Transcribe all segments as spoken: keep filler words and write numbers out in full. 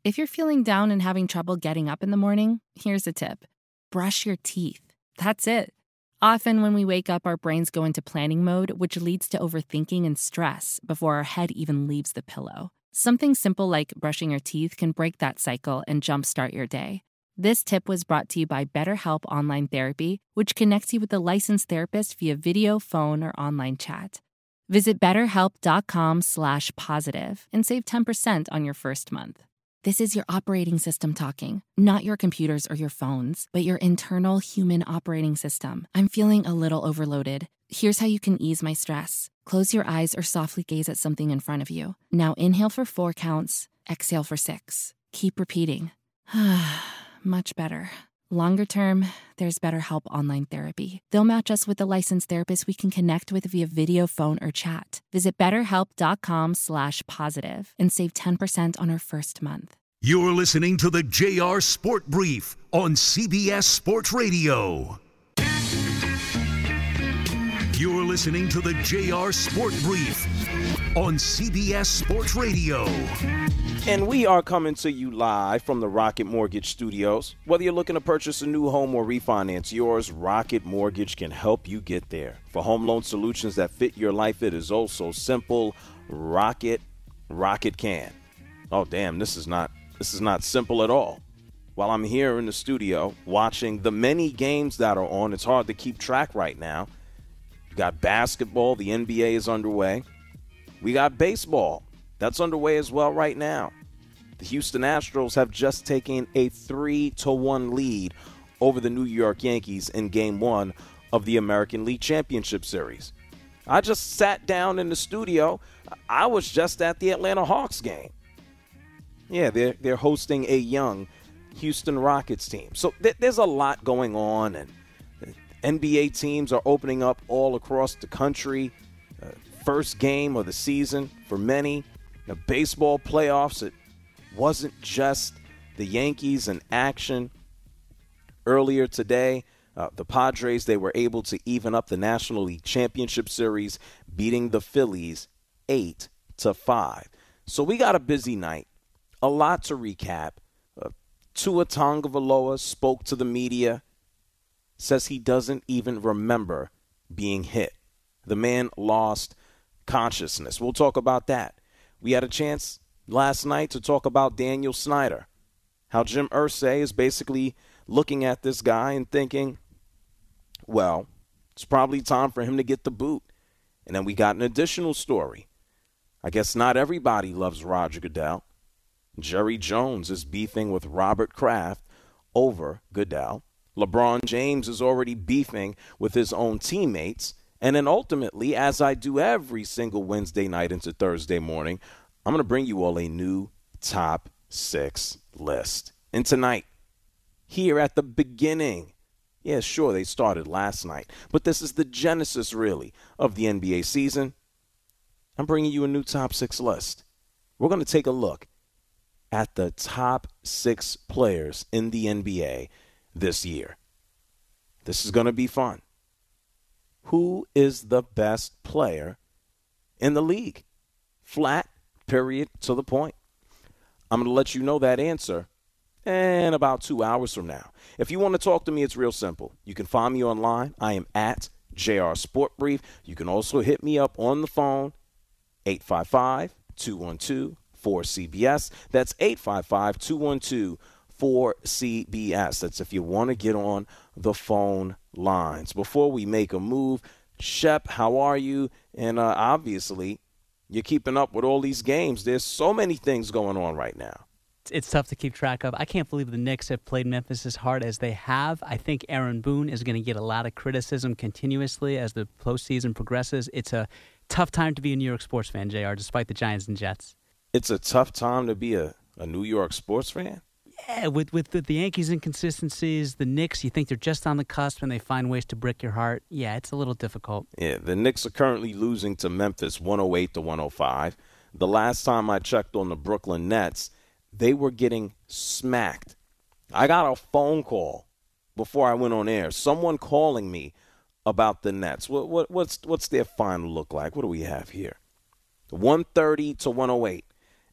If you're feeling down and having trouble getting up in the morning, here's a tip. Brush your teeth. That's it. Often when we wake up, our brains go into planning mode, which leads to overthinking and stress before our head even leaves the pillow. Something simple like brushing your teeth can break that cycle and jumpstart your day. This tip was brought to you by BetterHelp Online Therapy, which connects you with a licensed therapist via video, phone, or online chat. Visit betterhelp.com slash positive and save ten percent on your first month. This is your operating system talking, not your computers or your phones, but your internal human operating system. I'm feeling a little overloaded. Here's how you can ease my stress. Close your eyes or softly gaze at something in front of you. Now inhale for four counts, exhale for six. Keep repeating. Much better. Longer term, there's BetterHelp Online Therapy. They'll match us with a licensed therapist we can connect with via video, phone, or chat. Visit betterhelp.com slash positive and save ten percent on our first month. You're listening to the J R Sport Brief on C B S Sports Radio. You're listening to the J R Sport Brief on C B S Sports Radio. And we are coming to you live from the Rocket Mortgage Studios. Whether you're looking to purchase a new home or refinance yours, Rocket Mortgage can help you get there. For home loan solutions that fit your life, it is oh so simple. Rocket, Rocket can. Oh, damn, this is not this is not simple at all. While I'm here in the studio watching the many games that are on, it's hard to keep track right now. You got basketball, the N B A is underway. We got baseball. That's underway as well right now. The Houston Astros have just taken a three to one lead over the New York Yankees in Game one of the American League Championship Series. I just sat down in the studio. I was just at the Atlanta Hawks game. Yeah, they're, they're hosting a young Houston Rockets team. So th- there's a lot going on, and N B A teams are opening up all across the country. Uh, first game of the season for many. The baseball playoffs, it wasn't just the Yankees in action. Earlier today, uh, the Padres, they were able to even up the National League Championship Series, beating the Phillies eight to five. So we got a busy night, a lot to recap. Uh, Tua Tagovailoa spoke to the media, says he doesn't even remember being hit. The man lost consciousness. We'll talk about that. We had a chance last night to talk about Daniel Snyder, how Jim Irsay is basically looking at this guy and thinking, well, it's probably time for him to get the boot. And then we got an additional story. I guess not everybody loves Roger Goodell. Jerry Jones is beefing with Robert Kraft over Goodell. LeBron James is already beefing with his own teammates. And then ultimately, as I do every single Wednesday night into Thursday morning, I'm going to bring you all a new top six list. And tonight, here at the beginning, yeah, sure, they started last night, but this is the genesis, really, of the N B A season. I'm bringing you a new top six list. We're going to take a look at the top six players in the N B A this year. This is going to be fun. Who is the best player in the league? Flat, period, to the point. I'm going to let you know that answer in about two hours from now. If you want to talk to me, it's real simple. You can find me online. I am at J R Sport Brief. You can also hit me up on the phone, eight five five, two one two, four C B S. That's eight five five, two one two, four C B S. That's if you want to get on the phone lines. Before we make a move, Shep, how are you? And uh, obviously, you're keeping up with all these games. There's so many things going on right now. It's tough to keep track of. I can't believe the Knicks have played Memphis as hard as they have. I think Aaron Boone is going to get a lot of criticism continuously as the postseason progresses. It's a tough time to be a New York sports fan, J R, despite the Giants and Jets. It's a tough time to be a, a New York sports fan? Yeah, with, with the, the Yankees' inconsistencies, the Knicks, you think they're just on the cusp and they find ways to brick your heart. Yeah, it's a little difficult. Yeah, the Knicks are currently losing to Memphis one oh eight to one oh five. The last time I checked on the Brooklyn Nets, they were getting smacked. I got a phone call before I went on air. Someone calling me about the Nets. What, what, what's, what's their final look like? What do we have here? one thirty to one oh eight.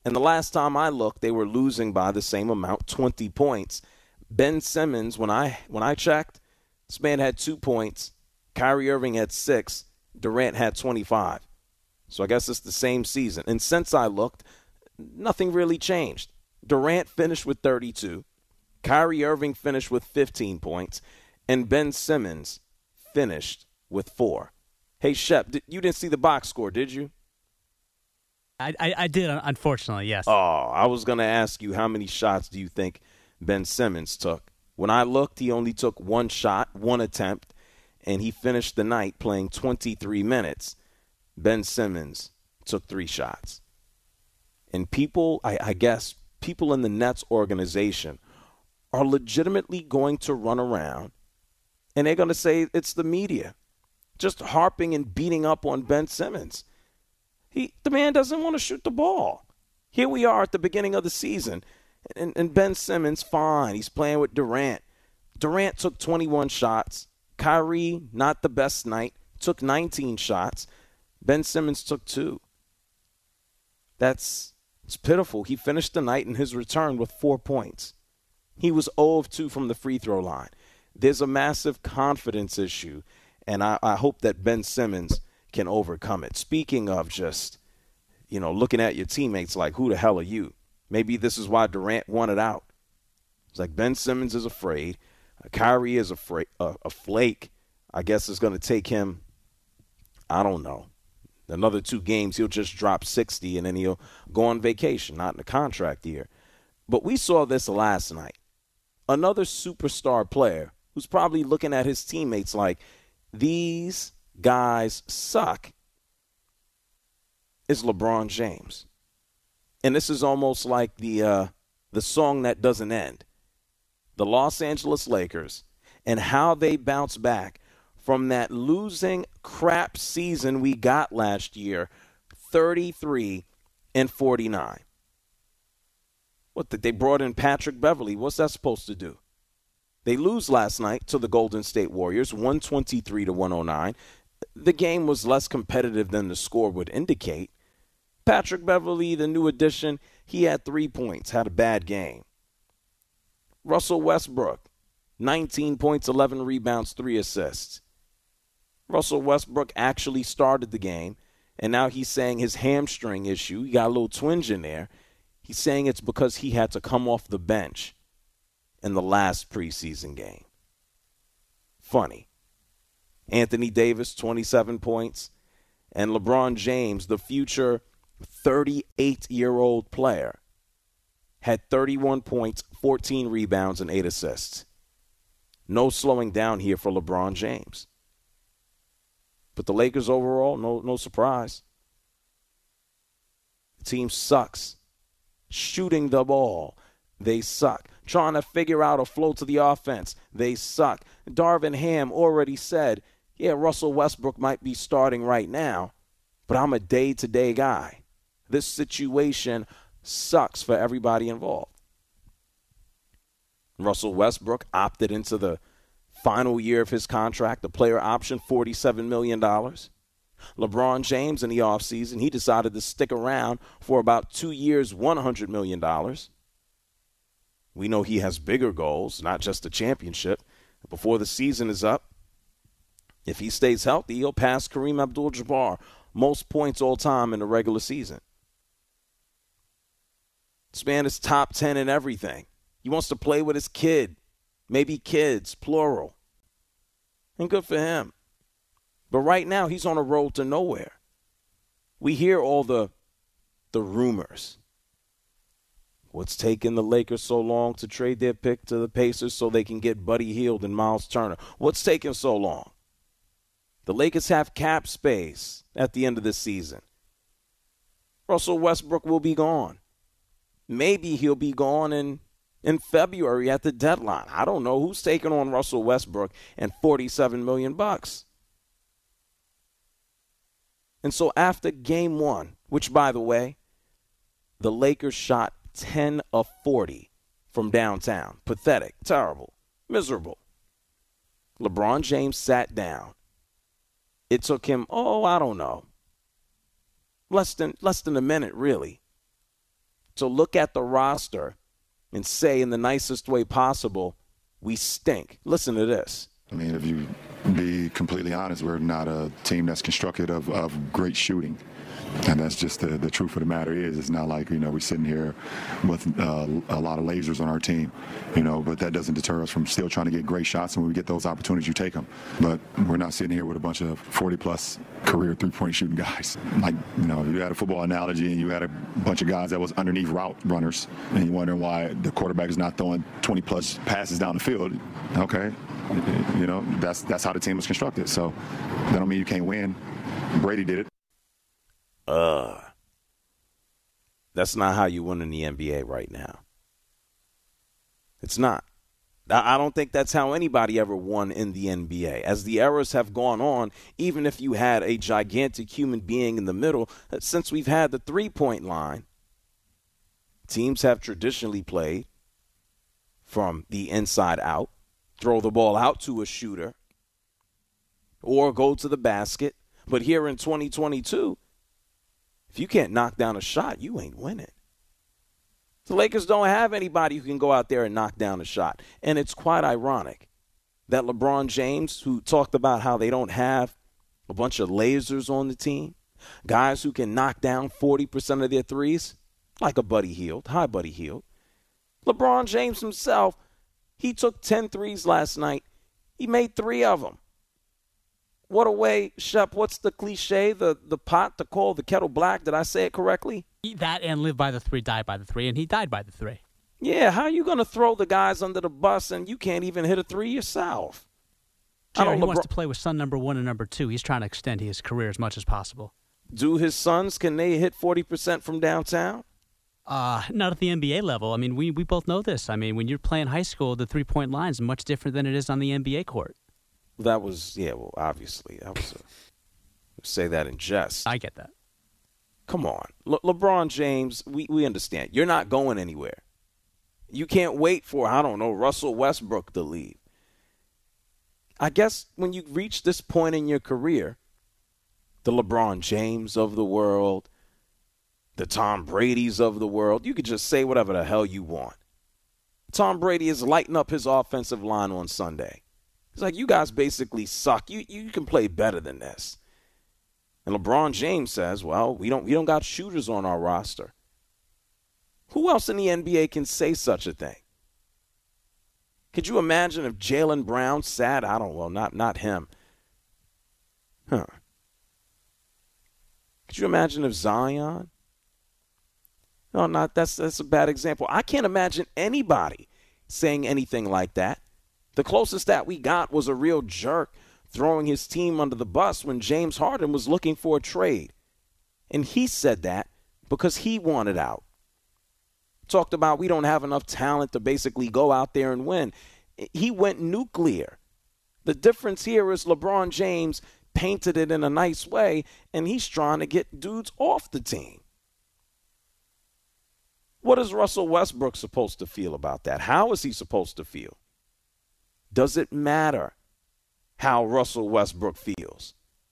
And the last time I looked, they were losing by the same amount, twenty points. Ben Simmons, when I when I checked, this man had two points. Kyrie Irving had six. Durant had twenty-five. So I guess it's the same season. And since I looked, nothing really changed. Durant finished with thirty-two. Kyrie Irving finished with fifteen points. And Ben Simmons finished with four. Hey, Shep, you didn't see the box score, did you? I, I, I did, unfortunately, yes. Oh, I was going to ask you, how many shots do you think Ben Simmons took? When I looked, he only took one shot, one attempt, and he finished the night playing twenty-three minutes. Ben Simmons took three shots. And people, I, I guess, people in the Nets organization are legitimately going to run around, and they're going to say it's the media just harping and beating up on Ben Simmons. He, the man doesn't want to shoot the ball. Here we are at the beginning of the season, and, and Ben Simmons, fine. He's playing with Durant. Durant took twenty-one shots. Kyrie, not the best night, took nineteen shots. Ben Simmons took two. That's it's pitiful. He finished the night in his return with four points. He was zero of two from the free throw line. There's a massive confidence issue, and I, I hope that Ben Simmons can overcome it. Speaking of just, you know, looking at your teammates like, who the hell are you? Maybe this is why Durant wanted out. It's like Ben Simmons is afraid. Kyrie is afraid. Uh, a flake, I guess, is going to take him, I don't know, another two games. He'll just drop sixty, and then he'll go on vacation, not in the contract year. But we saw this last night. Another superstar player who's probably looking at his teammates like, these guys suck, is LeBron James. And this is almost like the uh, the song that doesn't end. The Los Angeles Lakers and how they bounce back from that losing crap season we got last year, thirty-three and forty-nine. What, they brought in Patrick Beverley. What's that supposed to do? They lose last night to the Golden State Warriors, one twenty-three to one oh nine. The game was less competitive than the score would indicate. Patrick Beverley, the new addition, he had three points, had a bad game. Russell Westbrook, nineteen points, eleven rebounds, three assists. Russell Westbrook actually started the game, and now he's saying his hamstring issue, he got a little twinge in there. He's saying it's because he had to come off the bench in the last preseason game. Funny. Anthony Davis, twenty-seven points, and LeBron James, the future thirty-eight-year-old player, had thirty-one points, fourteen rebounds, and eight assists. No slowing down here for LeBron James. But the Lakers overall, no, no surprise. The team sucks. Shooting the ball, they suck. Trying to figure out a flow to the offense, they suck. Darvin Ham already said, yeah, Russell Westbrook might be starting right now, but I'm a day-to-day guy. This situation sucks for everybody involved. Russell Westbrook opted into the final year of his contract, the player option, forty-seven million dollars. LeBron James in the offseason, he decided to stick around for about two years, one hundred million dollars. We know he has bigger goals, not just a championship. Before the season is up, if he stays healthy, he'll pass Kareem Abdul-Jabbar, most points all time in the regular season. This man is top ten in everything. He wants to play with his kid, maybe kids, plural. And good for him. But right now, he's on a road to nowhere. We hear all the the rumors. What's taking the Lakers so long to trade their pick to the Pacers so they can get Buddy Hield and Miles Turner? What's taking so long? The Lakers have cap space at the end of the season. Russell Westbrook will be gone. Maybe he'll be gone in, in February at the deadline. I don't know who's taking on Russell Westbrook and forty-seven million bucks. And so after game one, which, by the way, the Lakers shot ten of forty from downtown. Pathetic, terrible, miserable. LeBron James sat down. It took him, oh, I don't know, less than less than a minute, really. to look at the roster and say in the nicest way possible, we stink. Listen to this. I mean, if you be completely honest, we're not a team that's constructed of, of great shooting. And that's just the, the truth of the matter is, it's not like, you know, we're sitting here with uh, a lot of lasers on our team, you know, but that doesn't deter us from still trying to get great shots. And when we get those opportunities, you take them. But we're not sitting here with a bunch of forty-plus career three-point shooting guys. Like, you know, you had a football analogy and you had a bunch of guys that was underneath route runners, and you're wondering why the quarterback is not throwing twenty-plus passes down the field. Okay, you know, that's, that's how the team was constructed. So that don't mean you can't win. Brady did it. Uh, that's not how you win in the N B A right now. It's not. I don't think that's how anybody ever won in the N B A. As the eras have gone on, even if you had a gigantic human being in the middle, since we've had the three-point line, teams have traditionally played from the inside out, throw the ball out to a shooter, or go to the basket. But here in twenty twenty-two, if you can't knock down a shot, you ain't winning. The Lakers don't have anybody who can go out there and knock down a shot. And it's quite ironic that LeBron James, who talked about how they don't have a bunch of lasers on the team, guys who can knock down forty percent of their threes, like a Buddy Hield. Hi, Buddy Hield. LeBron James himself, he took ten threes last night. He made three of them. What a way, Shep, what's the cliche, the, the pot to call the kettle black? Did I say it correctly? That and live by the three, die by the three, and he died by the three. Yeah, how are you going to throw the guys under the bus and you can't even hit a three yourself? Jerry, I don't, he LeBron- wants to play with son number one and number two. He's trying to extend his career as much as possible. Do his sons, can they hit forty percent from downtown? Uh, not at the N B A level. I mean, we, we both know this. I mean, when you're playing high school, the three-point line is much different than it is on the N B A court. That was, yeah, well, obviously. I was a, say that in jest. I get that. Come on. Le- LeBron James, we, we understand. You're not going anywhere. You can't wait for, I don't know, Russell Westbrook to leave. I guess when you reach this point in your career, the LeBron James of the world, the Tom Brady's of the world, you could just say whatever the hell you want. Tom Brady is lighting up his offensive line on Sunday. It's like, you guys basically suck. You you can play better than this. And LeBron James says, well, we don't we don't got shooters on our roster. Who else in the N B A can say such a thing? Could you imagine if Jaylen Brown sat? I don't well, not not him. Huh. Could you imagine if Zion? No, not that's that's a bad example. I can't imagine anybody saying anything like that. The closest that we got was a real jerk throwing his team under the bus when James Harden was looking for a trade. And he said that because he wanted out. Talked about we don't have enough talent to basically go out there and win. He went nuclear. The difference here is LeBron James painted it in a nice way, and he's trying to get dudes off the team. What is Russell Westbrook supposed to feel about that? How is he supposed to feel? Does it matter how Russell Westbrook feels?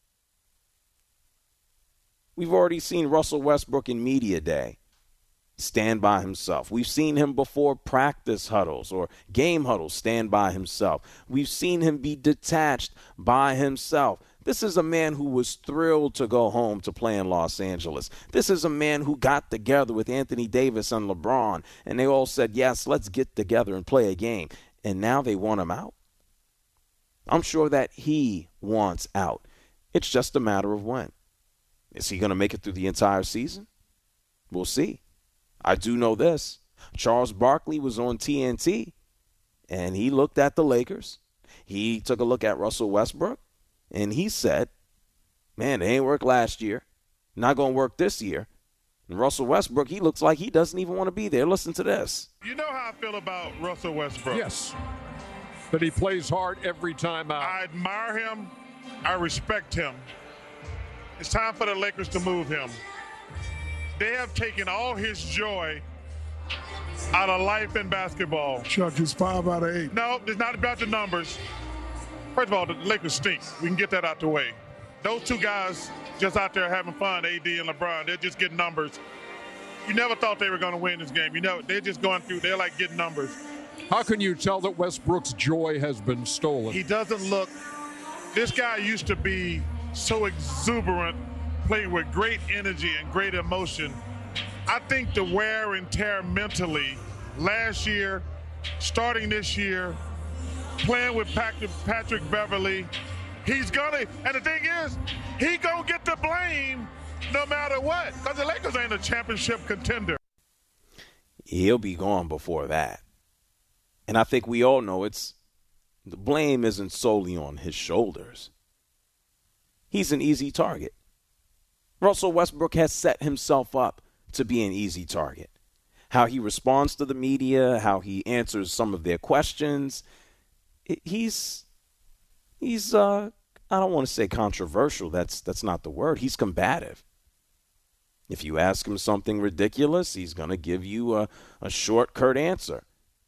We've already seen Russell Westbrook in media day stand by himself. We've seen him before practice huddles or game huddles stand by himself. We've seen him be detached by himself. This is a man who was thrilled to go home to play in Los Angeles. This is a man who got together with Anthony Davis and LeBron, and they all said, yes, let's get together and play a game. And now they want him out. I'm sure that he wants out. It's just a matter of when. Is he going to make it through the entire season? We'll see. I do know this. Charles Barkley was on T N T, and he looked at the Lakers. He took a look at Russell Westbrook, and he said, man, it ain't worked last year. Not going to work this year. And Russell Westbrook, he looks like he doesn't even want to be there. Listen to this. You know how I feel about Russell Westbrook? Yes. That he plays hard every time out. I admire him. I respect him. It's time for the Lakers to move him. They have taken all his joy out of life in basketball. Chuck, it's five out of eight. No, it's not about the numbers. First of all, the Lakers stink. We can get that out the way. Those two guys just out there having fun, A D and LeBron, they're just getting numbers. you never thought they were going to win this game. You know, they're just going through. They're like getting numbers. How can you tell that Westbrook's joy has been stolen? He doesn't look. This guy used to be so exuberant, playing with great energy and great emotion. I think the wear and tear mentally last year, starting this year, playing with Patrick Beverley, he's gonna, and the thing is, he gonna get the blame no matter what, because the Lakers ain't a championship contender. He'll be gone before that. And I think we all know it's, the blame isn't solely on his shoulders. He's an easy target. Russell Westbrook has set himself up to be an easy target. How he responds to the media, how he answers some of their questions, he's, he's, uh, I don't want to say controversial. That's, that's not the word. He's combative. If you ask him something ridiculous, he's going to give you a, a short, curt answer.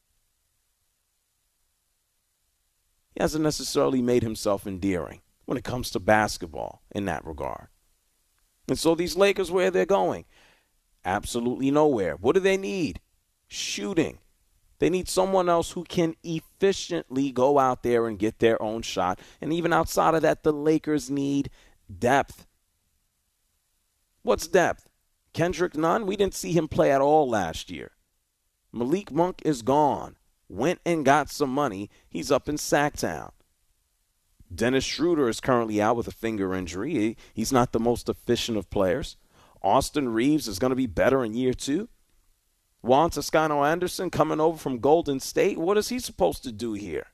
He hasn't necessarily made himself endearing when it comes to basketball in that regard. And so these Lakers, where they're going? Absolutely nowhere. What do they need? Shooting. They need someone else who can efficiently go out there and get their own shot. And even outside of that, the Lakers need depth. What's depth? Kendrick Nunn, we didn't see him play at all last year. Malik Monk is gone. Went and got some money. He's up in Sacktown. Dennis Schroeder is currently out with a finger injury. He's not the most efficient of players. Austin Reeves is going to be better in year two. Juan Toscano Anderson coming over from Golden State. What is he supposed to do here?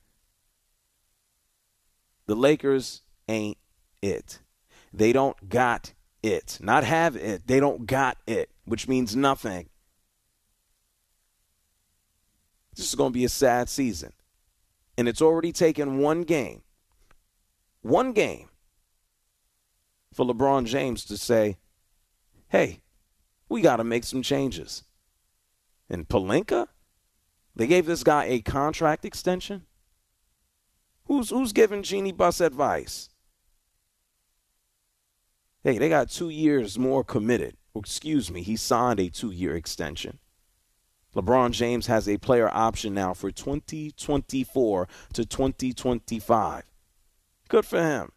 The Lakers ain't it. They don't got it. Not have it. They don't got it, which means nothing. This is going to be a sad season. And it's already taken one game. One game for LeBron James to say, hey, we got to make some changes. And Pelinka, they gave this guy a contract extension. Who's who's giving Jeannie Buss advice? Hey, they got two years more committed. Excuse me, he signed a two-year extension. LeBron James has a player option now for twenty twenty-four to twenty twenty-five. Good for him.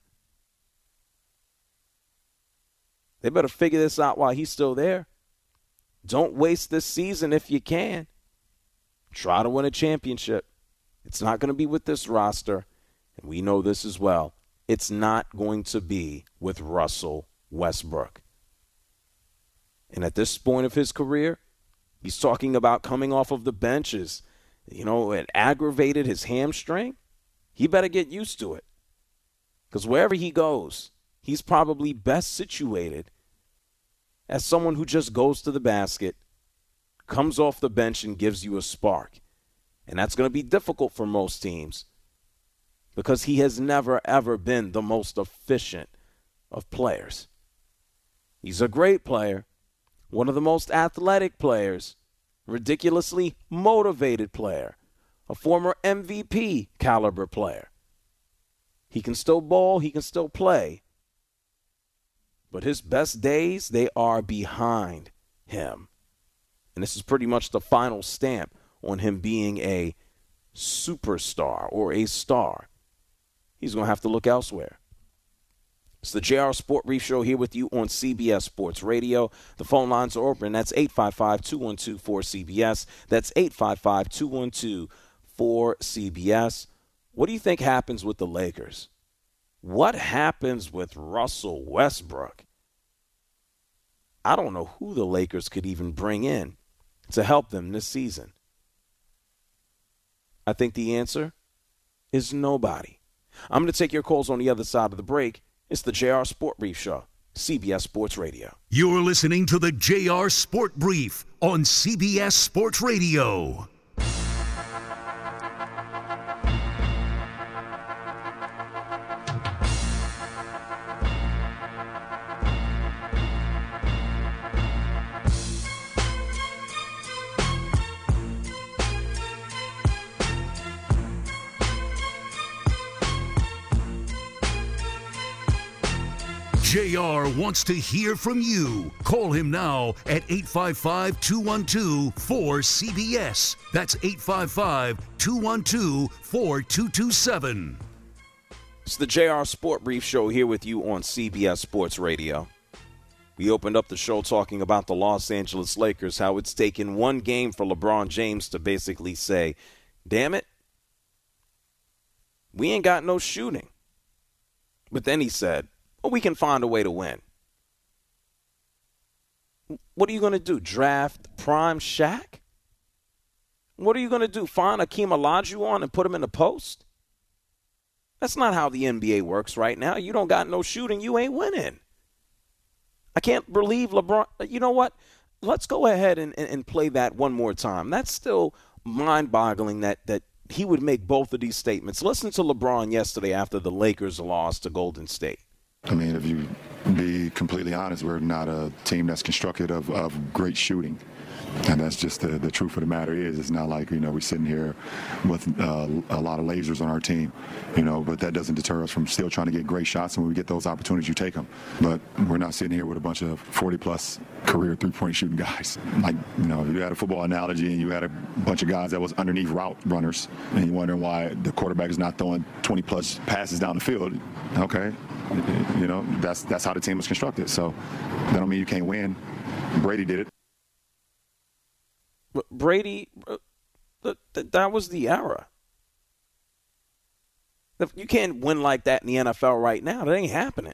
They better figure this out while he's still there. Don't waste this season if you can. Try to win a championship. It's not going to be with this roster, and we know this as well. It's not going to be with Russell Westbrook. And at this point of his career, he's talking about coming off of the benches. You know, it aggravated his hamstring. He better get used to it. Because wherever he goes, he's probably best situated as someone who just goes to the basket, comes off the bench, and gives you a spark. And that's going to be difficult for most teams because he has never, ever been the most efficient of players. He's a great player, one of the most athletic players, ridiculously motivated player, a former M V P caliber player. He can still ball, he can still play. But his best days, they are behind him. And this is pretty much the final stamp on him being a superstar or a star. He's going to have to look elsewhere. It's the J R Sport Brief Show here with you on C B S Sports Radio. The phone lines are open. That's eight five five, two one two, four C B S. That's eight five five, two one two, four C B S. What do you think happens with the Lakers? What happens with Russell Westbrook? I don't know who the Lakers could even bring in to help them this season. I think the answer is nobody. I'm going to take your calls on the other side of the break. It's the J R Sport Brief Show, C B S Sports Radio. You're listening to the J R Sport Brief on C B S Sports Radio. J R wants to hear from you. Call him now at eight five five, two one two, four C B S. That's eight five five, two one two, four two two seven. It's the J R Sport Brief Show here with you on C B S Sports Radio. We opened up the show talking about the Los Angeles Lakers, how it's taken one game for LeBron James to basically say, damn it, we ain't got no shooting. But then he said, well, we can find a way to win. What are you going to do, draft prime Shaq? What are you going to do, find Akeem Olajuwon and put him in the post? That's not how the N B A works right now. You don't got no shooting, you ain't winning. I can't believe LeBron. You know what? Let's go ahead and, and, and play that one more time. That's still mind-boggling that, that he would make both of these statements. Listen to LeBron yesterday after the Lakers lost to Golden State. I mean, if you be completely honest, we're not a team that's constructed of, of great shooting. And that's just the, the truth of the matter is, it's not like, you know, we're sitting here with uh, a lot of lasers on our team, you know, but that doesn't deter us from still trying to get great shots. And when we get those opportunities, you take them. But we're not sitting here with a bunch of forty-plus career three-point shooting guys. Like, you know, if you had a football analogy and you had a bunch of guys that was underneath route runners and you're wondering why the quarterback is not throwing twenty-plus passes down the field, okay, you know, that's, that's how the team was constructed. So that don't mean you can't win. Brady did it. Brady, that was the era. You can't win like that in the N F L right now. That ain't happening.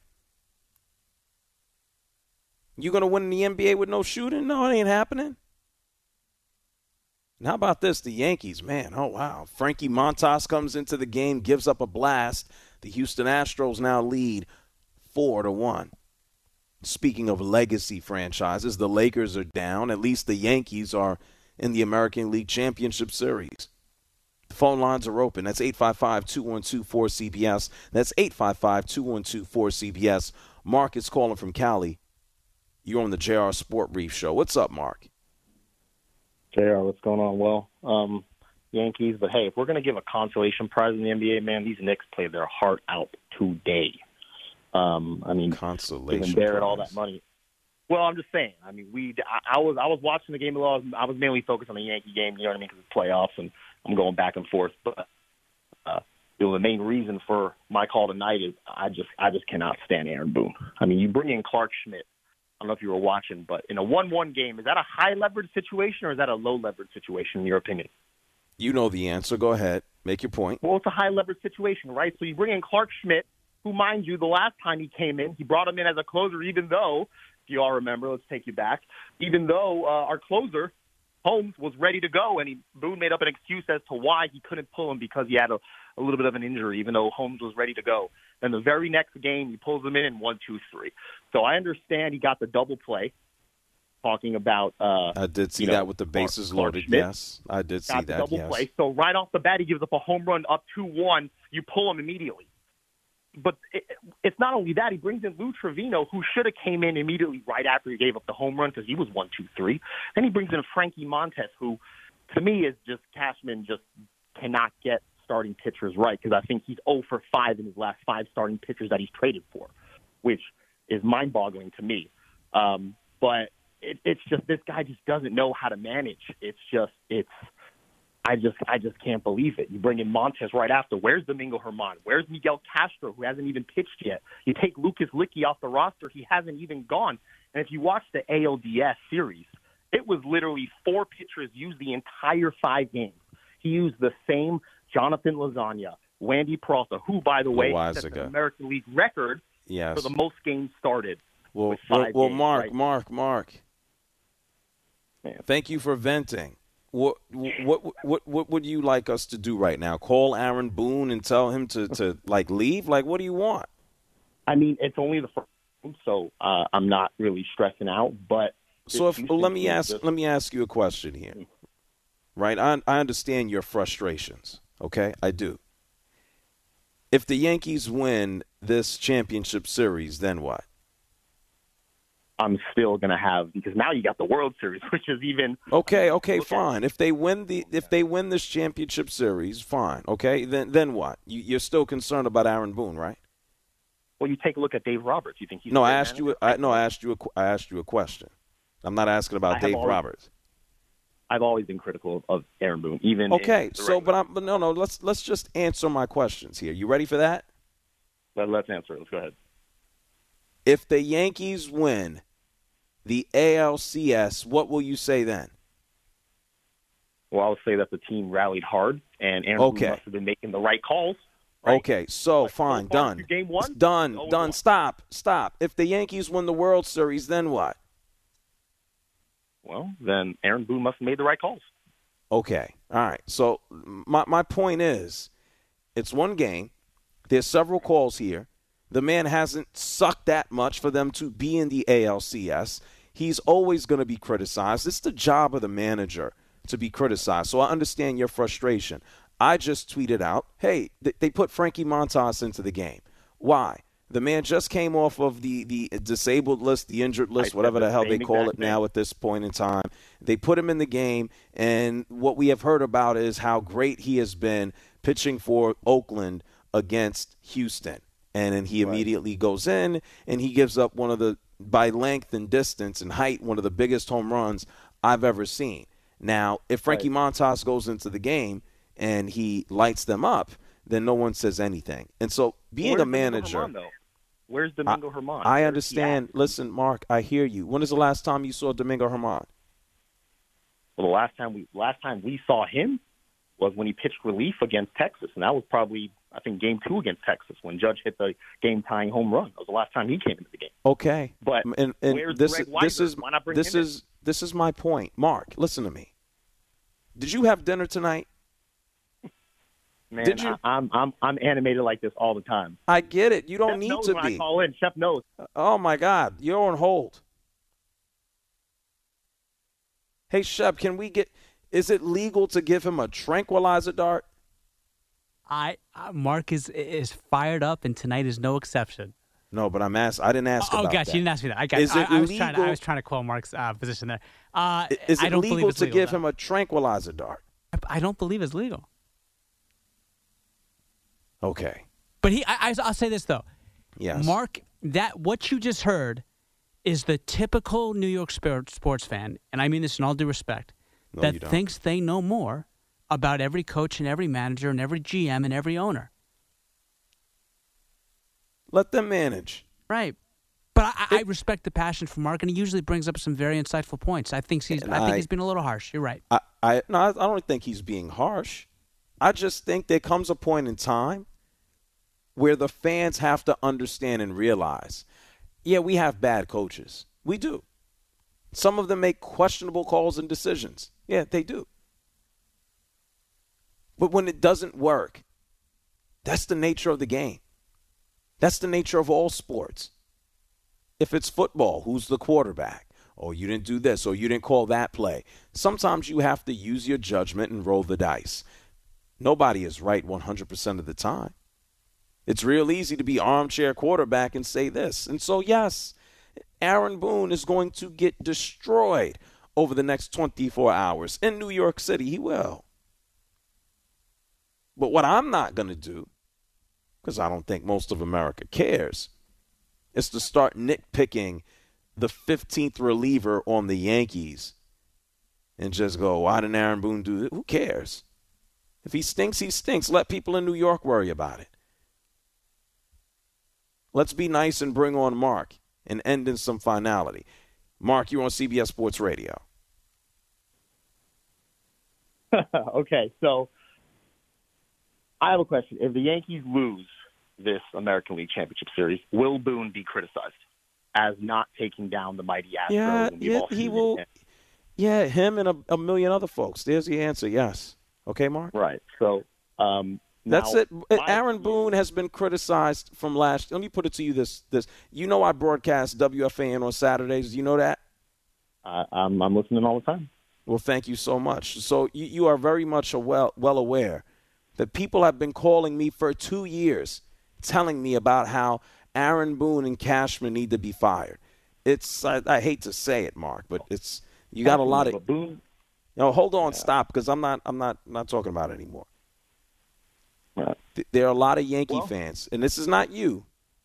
You going to win in the N B A with no shooting? No, it ain't happening. And how about this? The Yankees, man, oh, wow. Frankie Montas comes into the game, gives up a blast. The Houston Astros now lead four to one. Speaking of legacy franchises, the Lakers are down. At least the Yankees are in the American League Championship Series. The phone lines are open. That's eight five five, two one two, four C B S. That's eight five five, two one two, four C B S. Mark is calling from Cali. You're on the J R Sport Brief Show. What's up, Mark? J R, what's going on? Well, um, Yankees, but hey, if we're going to give a consolation prize in the N B A, man, these Knicks played their heart out today. Um, I mean, consolation Barrett all that money. Well, I'm just saying. I mean, we. I, I was I was watching the game. I was, I was mainly focused on the Yankee game. You know what I mean? Because it's playoffs, and I'm going back and forth. But uh, you know, the main reason for my call tonight is I just I just cannot stand Aaron Boone. I mean, you bring in Clark Schmidt. I don't know if you were watching, but in a one-one game, is that a high leverage situation or is that a low leverage situation in your opinion? You know the answer. Go ahead. Make your point. Well, it's a high leverage situation, right? So you bring in Clark Schmidt, who, mind you, the last time he came in, he brought him in as a closer, even though, if you all remember, let's take you back, even though uh, our closer, Holmes, was ready to go, and he, Boone made up an excuse as to why he couldn't pull him because he had a, a little bit of an injury, even though Holmes was ready to go. Then the very next game, he pulls him in in one, two, three. So I understand he got the double play, talking about uh, I did see you know, that with the bases Clark loaded, Schmidt. yes. I did see got that, the double yes. play. So right off the bat, he gives up a home run up two one. You pull him immediately. But it, it's not only that. He brings in Lou Trevino, who should have came in immediately right after he gave up the home run because he was one, two, three. Then he brings in Frankie Montas, who, to me, is just Cashman just cannot get starting pitchers right because I think he's oh for five in his last five starting pitchers that he's traded for, which is mind-boggling to me. Um, but it, it's just this guy just doesn't know how to manage. It's just it's. I just I just can't believe it. You bring in Montes right after. Where's Domingo Germán? Where's Miguel Castro, who hasn't even pitched yet? You take Lucas Licky off the roster. He hasn't even gone. And if you watch the A L D S series, it was literally four pitchers used the entire five games. He used the same Jonathan Lasagna, Wandy Peralta, who, by the way, set the American League record yes. for the most games started. Well, well, well games, Mark, right? Mark, Mark, Man. Thank you for venting. What what what what would you like us to do right now? Call Aaron Boone and tell him to, to like leave? Like, what do you want? I mean, it's only the first game, so uh, I'm not really stressing out. But so, if well, let me ask just... let me ask you a question here, right? I I understand your frustrations. Okay, I do. If the Yankees win this championship series, then what? I'm still going to have, because now you got the World Series, which is even okay. Okay, fine. If they win the, if they win this championship series, fine. Okay, then then what? You, you're still concerned about Aaron Boone, right? Well, you take a look at Dave Roberts. You think he's no? a I great asked manager? you. I, no, I asked you. A, I asked you a question. I'm not asking about I have Dave always- Roberts. I've always been critical of Aaron Boone, even Okay, in the so regular- but I'm but no no let's let's just answer my questions here. You ready for that? Let, let's answer it. Let's go ahead. If the Yankees win the A L C S, what will you say then? Well, I would say that the team rallied hard, and Aaron Okay. Boone must have been making the right calls. Right? Okay, so Like, fine, so far done. through game one, Done, oh, done. one. Stop, stop. If the Yankees win the World Series, then what? Well, then Aaron Boone must have made the right calls. Okay, all right. So my my point is, it's one game. There's several calls here. The man hasn't sucked that much for them to be in the A L C S. He's always going to be criticized. It's the job of the manager to be criticized. So I understand your frustration. I just tweeted out, hey, th- they put Frankie Montas into the game. Why? The man just came off of the, the disabled list, the injured list, I whatever said the the hell they same call exact it now at this point in time. They put him in the game, and what we have heard about is how great he has been pitching for Oakland against Houston. And then he immediately goes in, and he gives up one of the, by length and distance and height, one of the biggest home runs I've ever seen. Now, if Frankie Right. Montas goes into the game and he lights them up, then no one says anything. And so being Where's a Domingo manager – Germán, though? Where's Domingo Germán? I Where's understand. he at? Listen, Mark, I hear you. When is the last time you saw Domingo Germán? Well, the last time we last time we saw him was when he pitched relief against Texas, and that was probably I think game two against Texas when Judge hit the game tying home run. That was the last time he came into the game. Okay, But and, and where's this Greg this Weiser? is Why not bring this him in? is this is my point, Mark. Listen to me. Did you have dinner tonight? Man, Did you? I, I'm I'm I'm animated like this all the time. I get it. You don't Shep need knows to when I be. call in. Shep knows. Oh my God, you're on hold. Hey Shep, can we get? Is it legal to give him a tranquilizer dart? I uh, Mark is is fired up, and tonight is no exception. No, but I'm asked. I didn't ask Oh, about gotcha. that. You didn't ask me that. I got. Is I, it I was trying. To, legal- I was trying to quell Mark's uh, position there. Uh, Is I it don't believe legal it's to legal, give no. him a tranquilizer dart? I don't believe it's legal. Okay. But he, I, I, I'll say this though, Yes. Mark, that what you just heard is the typical New York sports sports fan, and I mean this in all due respect, No, that you don't. thinks they know more about every coach and every manager and every G M and every owner. Let them manage. Right. But I, I respect the passion for Mark, and he usually brings up some very insightful points. I think he's, And I think I- he's been a little harsh. You're right. I, I no, I don't think he's being harsh. I just think there comes a point in time where the fans have to understand and realize, yeah, we have bad coaches. We do. Some of them make questionable calls and decisions. Yeah, they do. But when it doesn't work, that's the nature of the game. That's the nature of all sports. If it's football, who's the quarterback? Oh, you didn't do this, or you didn't call that play. Sometimes you have to use your judgment and roll the dice. Nobody is right one hundred percent of the time. It's real easy to be armchair quarterback and say this. And so, yes, Aaron Boone is going to get destroyed over the next twenty-four hours. In New York City, he will. But what I'm not going to do, because I don't think most of America cares, is to start nitpicking the fifteenth reliever on the Yankees and just go, why didn't Aaron Boone do it? Who cares? If he stinks, he stinks. Let people in New York worry about it. Let's be nice and bring on Mark and end in some finality. Mark, you're on C B S Sports Radio. Okay, so I have a question. If the Yankees lose this American League Championship Series, will Boone be criticized as not taking down the mighty Astros? Yeah, and we've yeah all he seen will. it? Yeah, him and a, a million other folks. There's the answer, yes. Okay, Mark? Right. So um, That's now, it. my- Aaron Boone has been criticized from last. Let me put it to you this: this. You know, I broadcast W F A N on Saturdays. Do you know that? I, I'm, I'm listening all the time. Well, thank you so much. So you, you are very much a well well aware that people have been calling me for two years, telling me about how Aaron Boone and Cashman need to be fired. It's I, I hate to say it, Mark, but it's you got a lot of. But Boone, No, hold on, stop, because I'm not I'm not not talking about it anymore. Right. Th- There are a lot of Yankee Well- fans, and this is not you.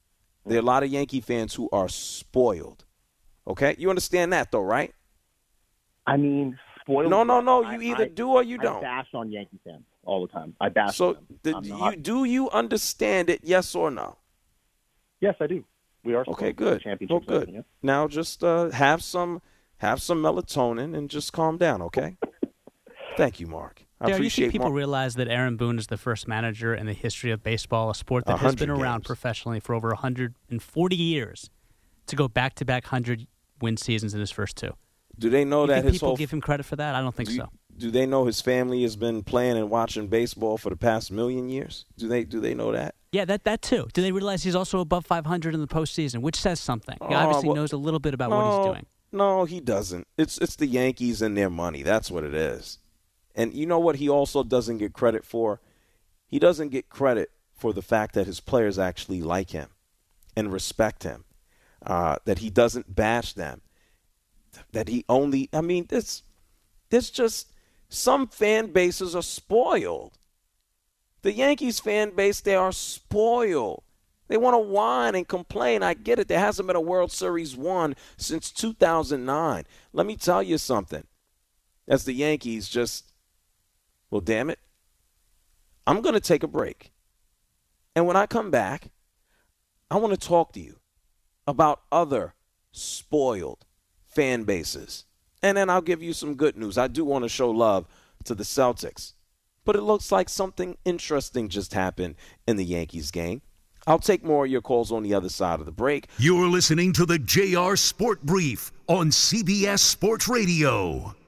There are a lot of Yankee fans who are spoiled. Okay? You understand that, though, right? I mean, spoiled. No, no, no. I, You either I, do or you I don't. I bash on Yankee fans all the time. I bash so them. So you, do you understand it, yes or no? Yes, I do. We are okay. Good. Championship well, good. season, yeah. Now just uh, have some have some melatonin and just calm down. Okay. Thank you, Mark. I yeah, appreciate you think people Mark. realize that Aaron Boone is the first manager in the history of baseball, a sport that has been around games. professionally for over one hundred forty years, to go back-to-back one hundred win seasons in his first two. Do they know you that think his people whole give him credit for that? I don't think do, so. Do they know his family has been playing and watching baseball for the past million years? Do they do they know that? Yeah, that that too. Do they realize he's also above five hundred in the postseason, which says something? He Oh, obviously well, knows a little bit about no, what he's doing. No, he doesn't. It's it's the Yankees and their money. That's what it is. And you know what he also doesn't get credit for? He doesn't get credit for the fact that his players actually like him and respect him, uh, that he doesn't bash them, that he only – I mean, this, this just – some fan bases are spoiled. The Yankees fan base, they are spoiled. They want to whine and complain. I get it. There hasn't been a World Series won since two thousand nine. Let me tell you something. As the Yankees just – well, damn it, I'm going to take a break. And when I come back, I want to talk to you about other spoiled fan bases. And then I'll give you some good news. I do want to show love to the Celtics. But it looks like something interesting just happened in the Yankees game. I'll take more of your calls on the other side of the break. You're listening to the J R Sport Brief on C B S Sports Radio.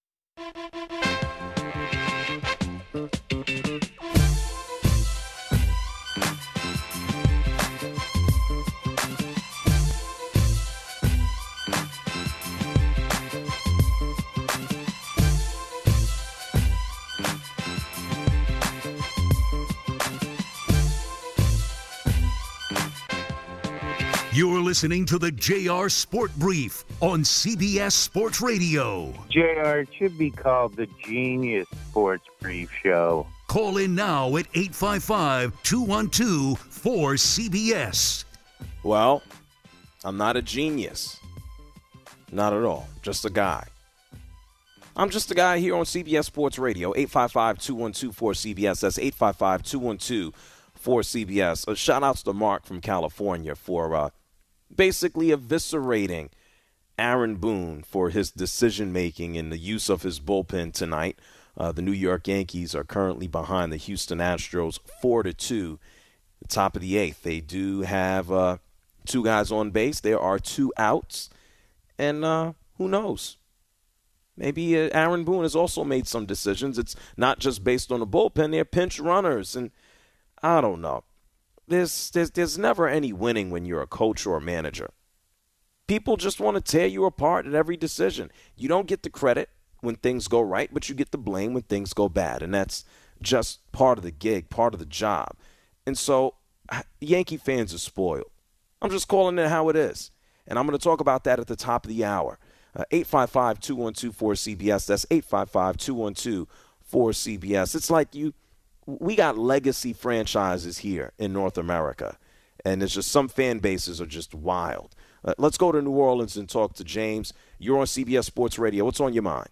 You're listening to the J R Sport Brief on C B S Sports Radio. J R, it should be called the Genius Sports Brief Show. Call in now at eight five five, two one two, four C B S. Well, I'm not a genius. Not at all. Just a guy. I'm just a guy here on C B S Sports Radio. eight five five, two one two, four C B S. That's eight five five, two one two, four C B S. A shout outs to Mark from California for uh, basically eviscerating Aaron Boone for his decision-making and the use of his bullpen tonight. Uh, the New York Yankees are currently behind the Houston Astros four to two, the top of the eighth. They do have uh, two guys on base. There are two outs. And uh, who knows? Maybe uh, Aaron Boone has also made some decisions. It's not just based on the bullpen. They're pinch runners. And I don't know. There's, there's, there's never any winning when you're a coach or a manager. People just want to tear you apart at every decision. You don't get the credit when things go right, but you get the blame when things go bad. And that's just part of the gig, part of the job. And so Yankee fans are spoiled. I'm just calling it how it is. And I'm going to talk about that at the top of the hour. Uh, eight five five, two one two, four C B S. That's eight five five, two one two, four C B S. It's like you, we got legacy franchises here in North America. And it's just some fan bases are just wild. Uh, let's go to New Orleans and talk to James. You're on C B S Sports Radio. What's on your mind?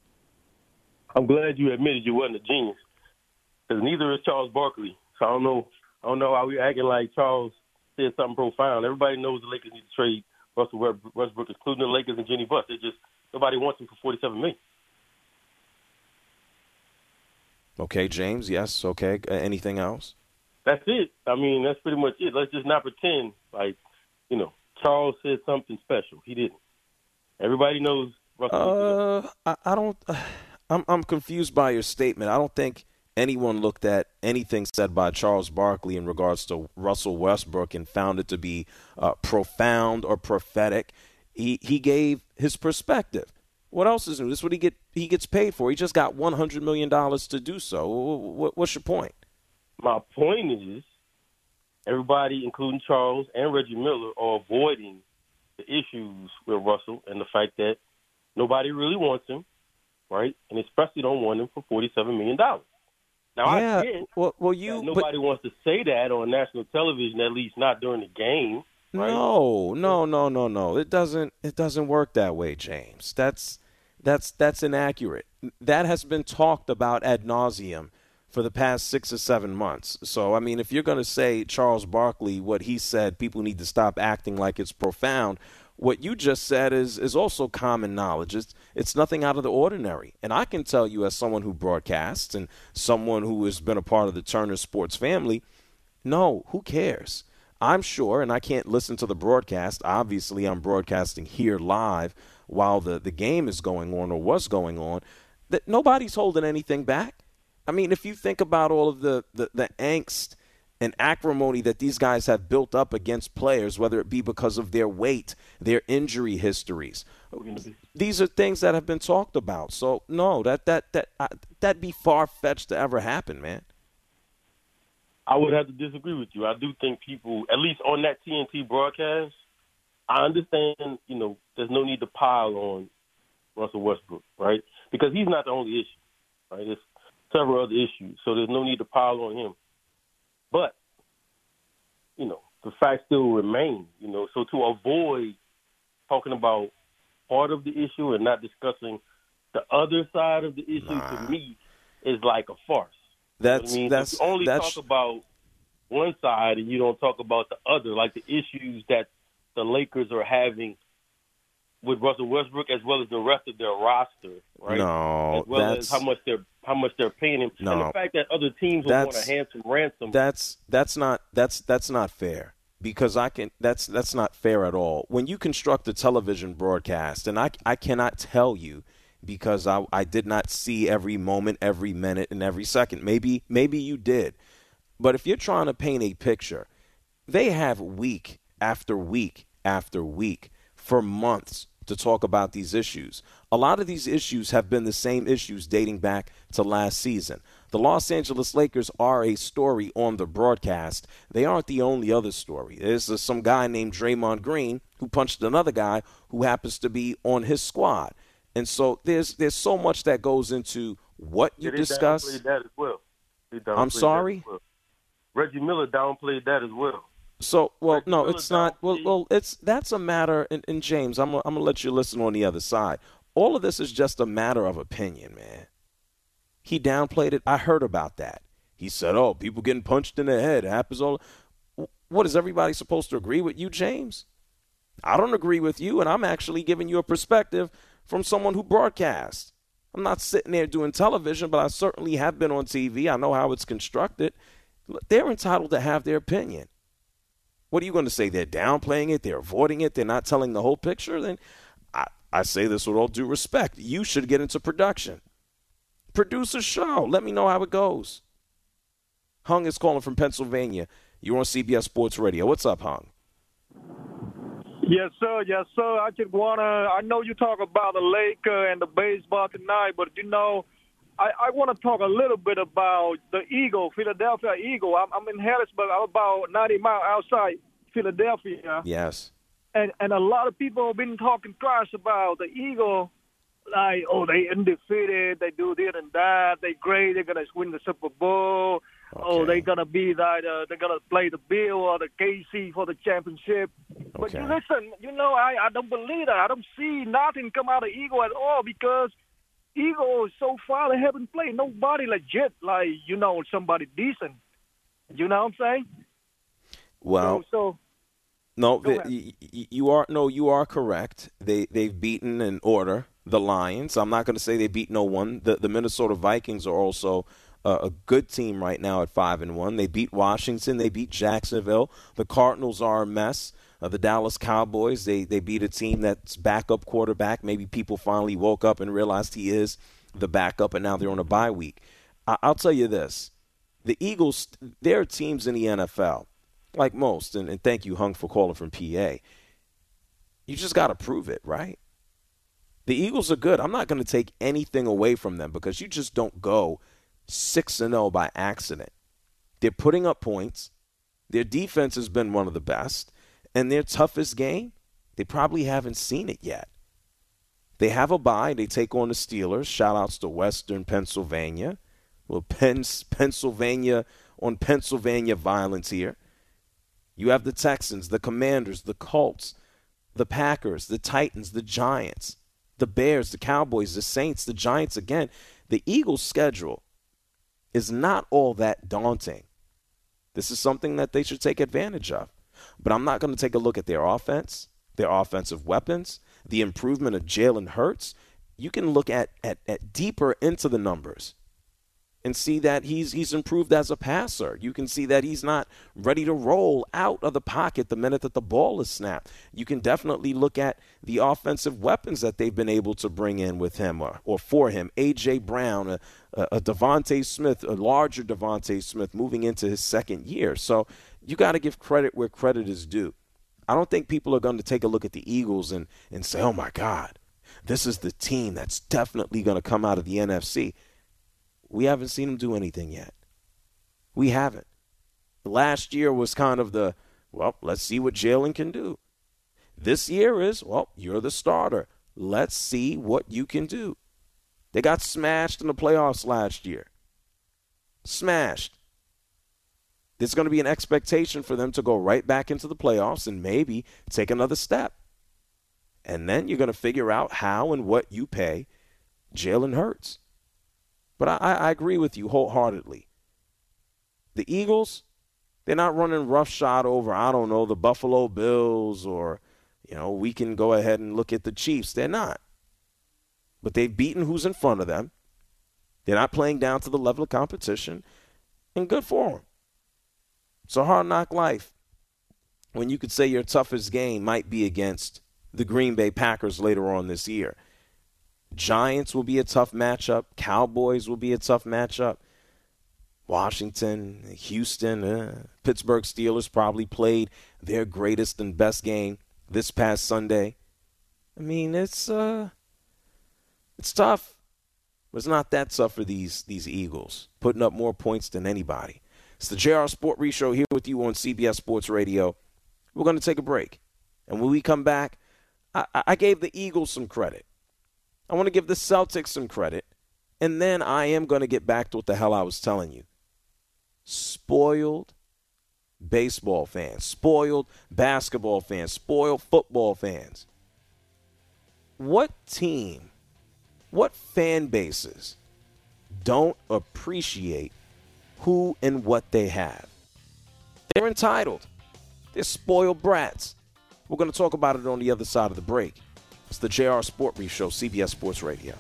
I'm glad you admitted you wasn't a genius, because neither is Charles Barkley. So I don't know. I don't know why we acting like Charles said something profound. Everybody knows the Lakers need to trade Russell Westbrook, including the Lakers and Jenny Buss. It just nobody wants him for forty-seven million dollars. Okay, James. Yes. Okay. Uh, anything else? That's it. I mean, that's pretty much it. Let's just not pretend like, you know, Charles said something special. He didn't. Everybody knows Russell. Uh, I, I don't. Uh, I'm I'm confused by your statement. I don't think anyone looked at anything said by Charles Barkley in regards to Russell Westbrook and found it to be uh, profound or prophetic. He he gave his perspective. What else is new? This is what he get he gets paid for. He just got one hundred million dollars to do so. What, what's your point? My point is, everybody, including Charles and Reggie Miller, are avoiding the issues with Russell and the fact that nobody really wants him, right? And especially don't want him for forty-seven million dollars. Now, yeah, I get well, well, you nobody but, wants to say that on national television, at least not during the game. Right? No, no, no, no, no. It doesn't. It doesn't work that way, James. That's that's that's inaccurate. That has been talked about ad nauseum for the past six or seven months. So, I mean, if you're going to say Charles Barkley, what he said, people need to stop acting like it's profound. What you just said is is also common knowledge. It's, it's nothing out of the ordinary. And I can tell you as someone who broadcasts and someone who has been a part of the Turner Sports family, no, who cares? I'm sure, and I can't listen to the broadcast. Obviously, I'm broadcasting here live while the, the game is going on or was going on, that nobody's holding anything back. I mean, if you think about all of the, the, the angst and acrimony that these guys have built up against players, whether it be because of their weight, their injury histories, these are things that have been talked about. So, no, that that that uh, that'd be far-fetched to ever happen, man. I would have to disagree with you. I do think people, at least on that T N T broadcast, I understand, you know, there's no need to pile on Russell Westbrook, right? Because he's not the only issue, right? There's several other issues, so there's no need to pile on him. But, you know, the fact still remains, you know, so to avoid talking about part of the issue and not discussing the other side of the issue, nah. to me, is like a farce. That's, you know what I mean? that's, if you only that's, talk about one side and you don't talk about the other, like the issues that the Lakers are having with Russell Westbrook as well as the rest of their roster, right? No, as well that's, as how much they're how much they're paying him, no, and the fact that other teams will want a handsome ransom. That's that's not that's that's not fair because I can that's that's not fair at all. When you construct a television broadcast, and I I cannot tell you because I I did not see every moment, every minute, and every second. Maybe maybe you did, but if you're trying to paint a picture, they have week after week after week for months to talk about these issues. A lot of these issues have been the same issues dating back to last season. The Los Angeles Lakers are a story on the broadcast. They aren't the only other story. There's uh, some guy named Draymond Green who punched another guy who happens to be on his squad. And so there's there's so much that goes into what you yeah, discuss. Downplayed that as well. I'm sorry? Well. Reggie Miller downplayed that as well. So, well, no, it's not. Well, well, it's that's a matter. And, and James, I'm gonna, I'm gonna let you listen on the other side. All of this is just a matter of opinion, man. He downplayed it. I heard about that. He said, "Oh, people getting punched in the head. It happens all." What, is everybody supposed to agree with you, James? I don't agree with you, and I'm actually giving you a perspective from someone who broadcasts. I'm not sitting there doing television, but I certainly have been on T V. I know how it's constructed. They're entitled to have their opinion. What are you going to say? They're downplaying it. They're avoiding it. They're not telling the whole picture. Then I, I say this with all due respect. You should get into production. Produce a show. Let me know how it goes. Hung is calling from Pennsylvania. You're on C B S Sports Radio. What's up, Hung? Yes, sir. Yes, sir. I just want to, I know you talk about the Lakers and the baseball tonight, but, you know, I, I want to talk a little bit about the Eagle, Philadelphia Eagle. I'm, I'm in Harrisburg. I'm about ninety miles outside Philadelphia. Yes. And and a lot of people have been talking trash about the Eagle, like, oh, they undefeated, they do this and that, they great, they're going to win the Super Bowl. Okay. Oh, they're going to be like, uh, they're going to play the Bill or the K C for the championship. Okay. But you listen, you know, I, I don't believe that. I don't see nothing come out of Eagle at all because Eagles, so far, they haven't played nobody legit, like, you know, somebody decent. You know what I'm saying? Well, so, so no, the, you, you are no, you are correct. They they've beaten in order the Lions. I'm not going to say they beat no one. The the Minnesota Vikings are also uh, a good team right now at five and one. They beat Washington. They beat Jacksonville. The Cardinals are a mess. Uh, the Dallas Cowboys, they, they beat a team that's backup quarterback. Maybe people finally woke up and realized he is the backup, and now they're on a bye week. I, I'll tell you this. The Eagles, there are teams in the N F L, like most, and, and thank you, Hung, for calling from P A. You just got to prove it, right? The Eagles are good. I'm not going to take anything away from them because you just don't go six and oh by accident. They're putting up points. Their defense has been one of the best. And their toughest game, they probably haven't seen it yet. They have a bye. They take on the Steelers. Shout-outs to Western Pennsylvania. Well, Penn, Pennsylvania on Pennsylvania violence here. You have the Texans, the Commanders, the Colts, the Packers, the Titans, the Giants, the Bears, the Cowboys, the Saints, the Giants again. The Eagles' schedule is not all that daunting. This is something that they should take advantage of. But I'm not going to take a look at their offense, their offensive weapons, the improvement of Jalen Hurts. You can look at, at, at deeper into the numbers and see that he's he's improved as a passer. You can see that he's not ready to roll out of the pocket the minute that the ball is snapped. You can definitely look at the offensive weapons that they've been able to bring in with him or, or for him. A J. Brown, a, a Devontae Smith, a larger Devontae Smith moving into his second year. So you got to give credit where credit is due. I don't think people are going to take a look at the Eagles and, and say, oh, my God, this is the team that's definitely going to come out of the N F C. We haven't seen them do anything yet. We haven't. Last year was kind of the, well, let's see what Jalen can do. This year is, well, you're the starter. Let's see what you can do. They got smashed in the playoffs last year. Smashed. There's going to be an expectation for them to go right back into the playoffs and maybe take another step. And then you're going to figure out how and what you pay Jalen Hurts. But I, I agree with you wholeheartedly. The Eagles, they're not running roughshod over, I don't know, the Buffalo Bills or, you know, we can go ahead and look at the Chiefs. They're not. But they've beaten who's in front of them. They're not playing down to the level of competition, and good for them. It's a hard knock life when you could say your toughest game might be against the Green Bay Packers later on this year. Giants will be a tough matchup. Cowboys will be a tough matchup. Washington, Houston, uh, Pittsburgh Steelers probably played their greatest and best game this past Sunday. I mean, it's uh, it's tough. But it's not that tough for these these Eagles, putting up more points than anybody. It's the J R Sport Brief Show here with you on C B S Sports Radio. We're going to take a break. And when we come back, I, I gave the Eagles some credit. I want to give the Celtics some credit. And then I am going to get back to what the hell I was telling you. Spoiled baseball fans, spoiled basketball fans, spoiled football fans. What team, what fan bases don't appreciate who and what they have? They're entitled. They're spoiled brats. We're going to talk about it on the other side of the break. It's the J R Sport Brief Show, C B S Sports Radio.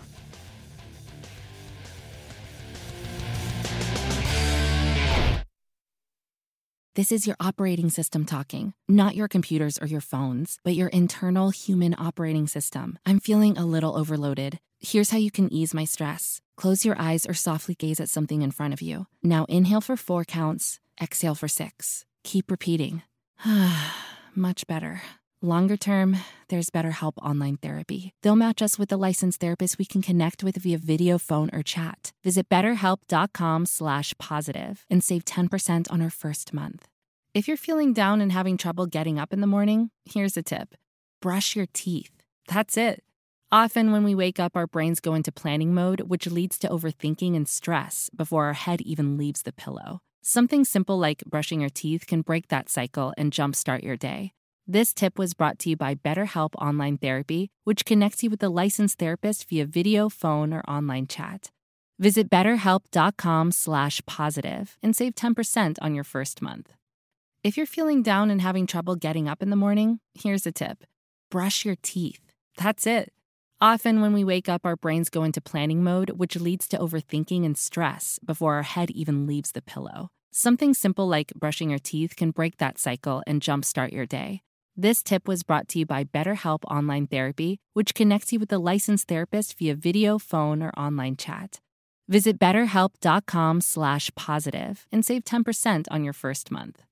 This is your operating system talking, not your computers or your phones, but your internal human operating system. I'm feeling a little overloaded. Here's how you can ease my stress. Close your eyes or softly gaze at something in front of you. Now inhale for four counts, exhale for six. Keep repeating. Much better. Longer term, there's BetterHelp Online Therapy. They'll match us with a licensed therapist we can connect with via video, phone, or chat. Visit betterhelp.com slash positive and save ten percent on our first month. If you're feeling down and having trouble getting up in the morning, here's a tip. Brush your teeth. That's it. Often when we wake up, our brains go into planning mode, which leads to overthinking and stress before our head even leaves the pillow. Something simple like brushing your teeth can break that cycle and jumpstart your day. This tip was brought to you by BetterHelp Online Therapy, which connects you with a licensed therapist via video, phone, or online chat. Visit betterhelp.com slash positive and save ten percent on your first month. If you're feeling down and having trouble getting up in the morning, here's a tip. Brush your teeth. That's it. Often when we wake up, our brains go into planning mode, which leads to overthinking and stress before our head even leaves the pillow. Something simple like brushing your teeth can break that cycle and jumpstart your day. This tip was brought to you by BetterHelp Online Therapy, which connects you with a licensed therapist via video, phone, or online chat. Visit betterhelp.com slash positive and save ten percent on your first month.